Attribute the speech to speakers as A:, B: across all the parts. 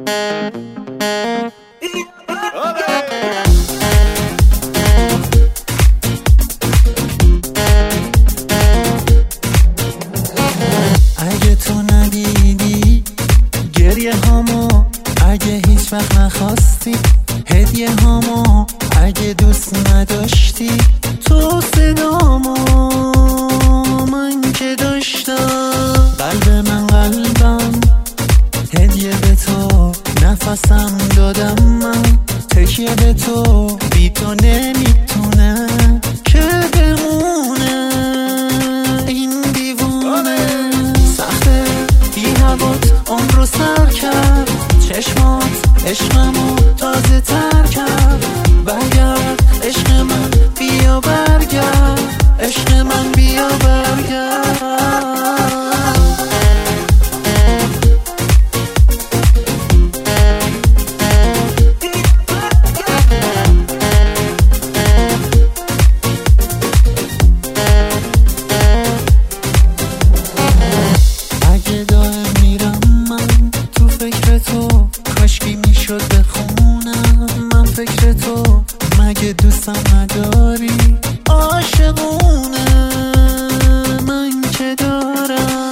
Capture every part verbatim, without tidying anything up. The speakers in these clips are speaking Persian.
A: اگه تو ندیدی گریه هامو، اگه هیچ وقت نخواستی هدیه هامو، اگه دوست نداشتی تو صدامو، من که داشتم قلب من قلبم هدیه به تو، نفسم دادم من تکیه به تو، بی تو نمیتونه که بمونه این دیوونه. سخته بی هوات عمر رو سر کرد، چشمات عشقمو تازه تر کرد، برگرد عشق من بیا برگرد، عشق من بیا برگرد. اگه دائم میرم من تو فکر تو، کاشکی میشد بخونم من فکر تو، مگه دوستم نداری عاشقونه من که دارم.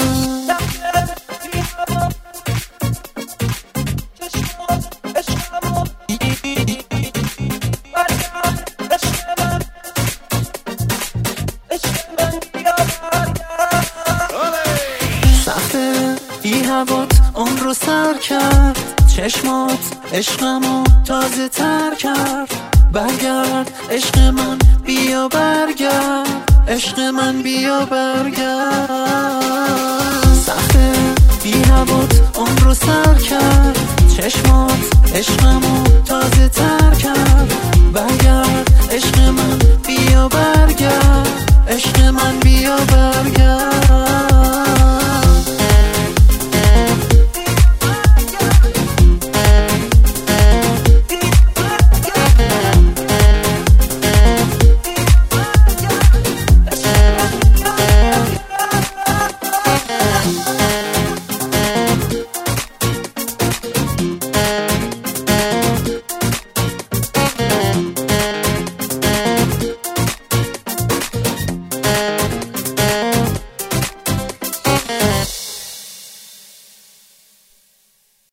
A: سخته بی هوات عمر رو سر کرد، چشمات عشقمو تازه تر کرد، برگرد عشق من بیا برگرد، عشق من بیا برگرد. سخته بی هوات عمر رو سر کرد، چشمات عشقمو تازه تر کرد، برگرد عشق من بیا برگرد.